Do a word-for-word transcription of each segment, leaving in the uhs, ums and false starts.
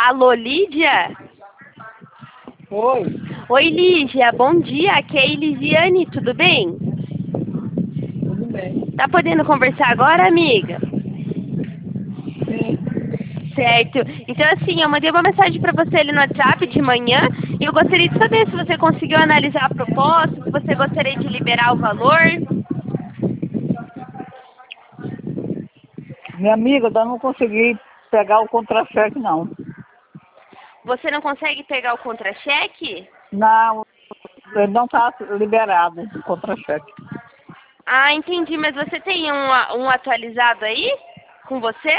Alô, Lídia? Oi, Oi, Lígia, bom dia. Aqui é a Elisiane, tudo bem? tudo bem? Tá podendo conversar agora, amiga? Sim. Certo. Então, assim, eu mandei uma mensagem pra você ali no WhatsApp de manhã e eu gostaria de saber se você conseguiu analisar a proposta, se você gostaria de liberar o valor. Minha amiga, eu não consegui pegar o contra-cheque, não. Você não consegue pegar o contra-cheque? Não, ele não está liberado o contra-cheque. Ah, entendi. Mas você tem um, a- um atualizado aí com você?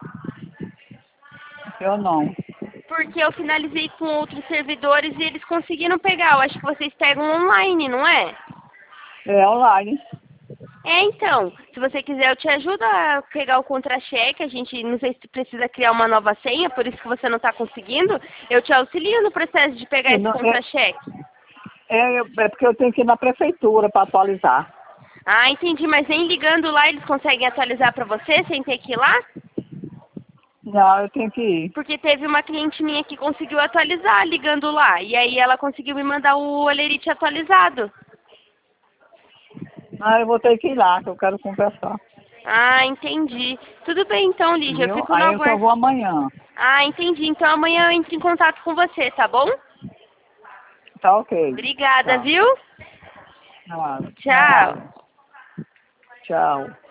Eu não. Porque eu finalizei com outros servidores e eles conseguiram pegar. Eu acho que vocês pegam online, não é? É online. É, então, se você quiser, eu te ajudo a pegar o contra-cheque. A gente, não sei se tu precisa criar uma nova senha, por isso que você não está conseguindo. Eu te auxilio no processo de pegar Eu esse não- É, contra-cheque. é, é porque eu tenho que ir na prefeitura para atualizar. Ah, entendi, mas nem ligando lá eles conseguem atualizar para você sem ter que ir lá? Não, eu tenho que ir. Porque teve uma cliente minha que conseguiu atualizar ligando lá. E aí ela conseguiu me mandar o olerite atualizado. Ah, eu vou ter que ir lá, que eu quero conversar. Ah, entendi. Tudo bem então, Lígia, eu Entendeu? fico no Aí eu só aguardo. vou amanhã. Ah, entendi. Então amanhã eu entro em contato com você, tá bom? Tá ok. Obrigada, Tá. viu? Nada. Tchau. Nada. Tchau.